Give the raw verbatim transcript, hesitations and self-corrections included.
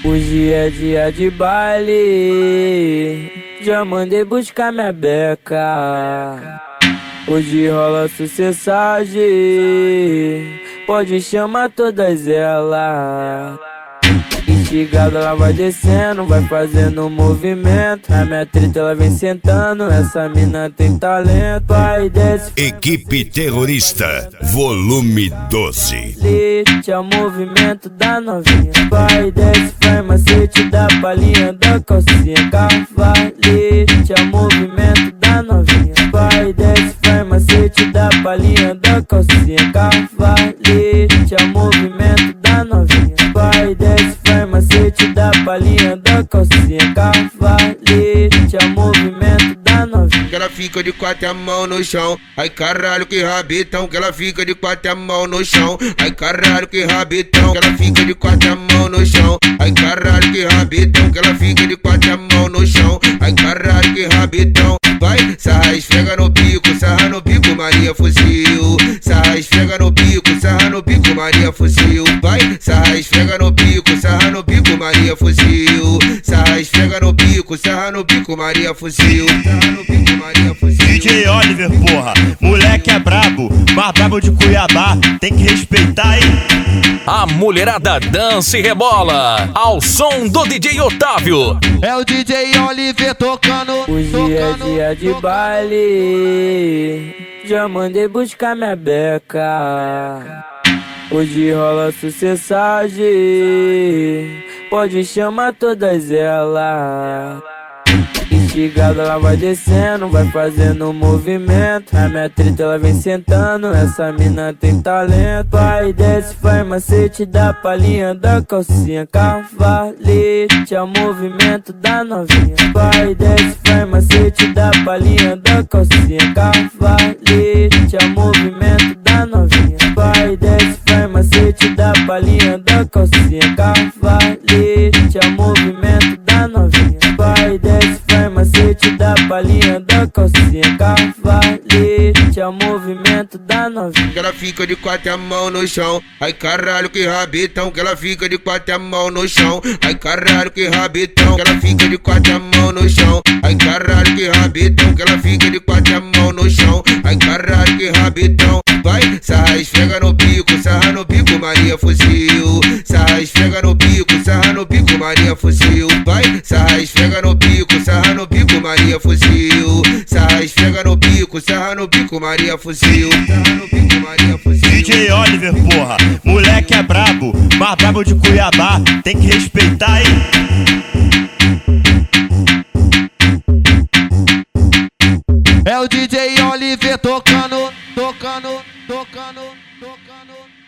Hoje é dia de baile, já mandei buscar minha beca. Hoje rola sucessagem, pode chamar todas elas. Instigada ela vai descendo, vai fazendo movimento. A minha treta ela vem sentando, essa mina tem talento. Vai desce. Equipe Terrorista, volume doze. Lite é o movimento da novinha. Vai desce, vai macete da palhinha da calcinha. Cavalete é o movimento da novinha. Vai desce, vai macete da palhinha da calcinha. Cavalete é o movimento da novinha. Vai desce, vai macete da palhinha da calcinha. Cavalete é o movimento da novinha. Que ela fica de quatro a mão no chão. Ai caralho que rabitão. Que ela fica de quatro a mão no chão. Ai caralho que rabitão. Que ela fica de quatro a mão no chão. Ai caralho que rabitão. Que ela fica de quatro a mão no chão. Ai caralho que rabitão. Vai, sarra esfrega no bico, sarra no bico, Maria fuzil. Sarra esfrega no bico, sarra no bico, Maria fuzil. Vai, sarra esfrega no bico, sarra no bico, Maria fuzil. Sarra esfrega no bico, sarra no bico, Maria fuzil. Sarra no bico, Maria fuzil. D J Oliver, porra, moleque é brabo, mais brabo de Cuiabá, tem que respeitar, hein? A mulherada dança e rebola ao som do D J Otávio. É o D J Oliver tocando. Hoje tocando, é dia de baile, já mandei buscar minha beca. Hoje rola sucessagem, pode chamar todas elas. Instigada ela vai descendo, vai fazendo movimento. A minha treta ela vem sentando, essa mina tem talento. Vai desce, vai macete da palhinha da calcinha. Cavalete é o movimento da novinha. Vai desce, vai macete da palhinha da calcinha. Cavalete é o movimento da novinha. Vai desce, vai macete da palhinha da calcinha. Cavalete é o movimento da novinha. Vai desce, vai macete da palhinha da calcinha. Cavalete é o movimento da novinha. Que ela fica de quatro a mão no chão. Ai caralho que rabitão. Que ela fica de quatro a mão no chão. Ai caralho que rabitão. Que ela fica de quatro a mão no chão. Ai caralho que rabitão. Que ela fica de quatro a mão no chão. Ai caralho que rabitão. Vai, sarra esfrega no bico, sarra no bico, Maria fuzil. Sarra esfrega no bico, sarra no bico, Maria fuzil. Vai, sarra esfrega no bico, sarra no bico, Maria fuzil. Sarra esfrega no bico, sarra no bico, Maria fuzil. Sarra no bico, Maria fuzil. D J Oliver, porra, moleque é brabo, mais brabo de Cuiabá, tem que respeitar, hein? É o D J Oliver tocando, tocando, tocando, tocando.